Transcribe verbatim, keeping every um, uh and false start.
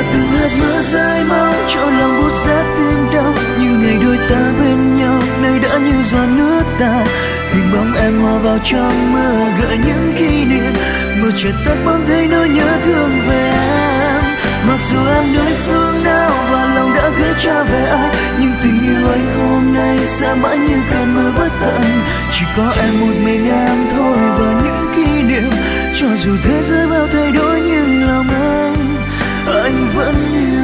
từng hạt mưa rơi máu cho lòng buốt rát tim đau. Như ngày đôi ta bên nhau nay đã như giọt nước ta. Hình bóng em hòa vào trong mơ gợi những kỷ niệm. Mơ chợt tắt bóng thấy nỗi nhớ thương về em. Mặc dù em nơi phương nào và lòng đã gửi trả về ai, nhưng tình yêu anh hôm nay sẽ mãi như cơn mưa bất tận. Chỉ có em một mình em thôi và những kỷ niệm. Cho dù thế giới bao thay đổi nhưng lòng anh, anh vẫn yêu